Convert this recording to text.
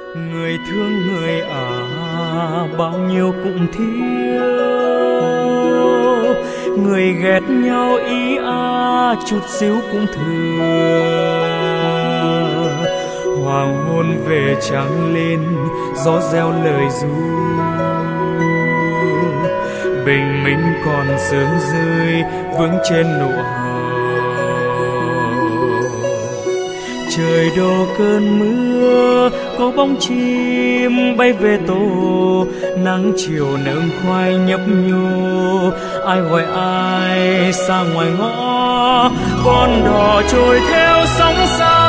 Người thương người bao nhiêu cũng thiếu, người ghét nhau ý chút xíu cũng thừa. Hoàng hôn về trắng lên, gió reo lời ru, bình minh còn sương rơi vững trên nụ hồng. Trời đổ cơn mưa, có bóng chim bay về tổ, nắng chiều nương khoai nhấp nhô. Ai gọi ai xa ngoài ngõ, con đò trôi theo sóng xa,